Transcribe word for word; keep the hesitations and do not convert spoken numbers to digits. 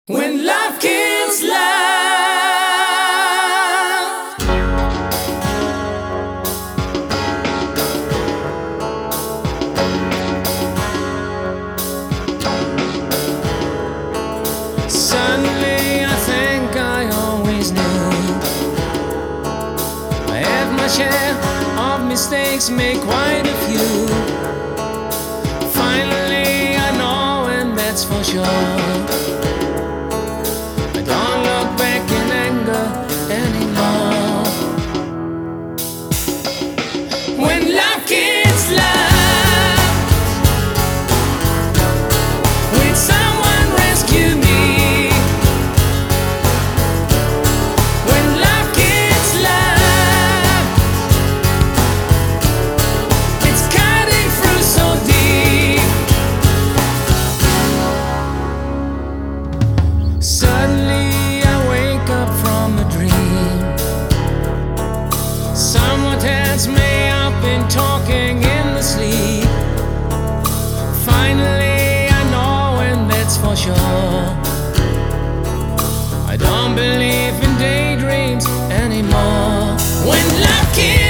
When love kills love. Suddenly I think I always knew I have my share of mistakes, make quite a few. Finally I know, and that's for sure. Don't look back in anger anymore. When love kills love, will someone rescue me? When love kills love, it's cutting through so deep. Suddenly someone tells me I've been talking in the sleep. Finally I know, and that's for sure. I don't believe in daydreams anymore. When love kills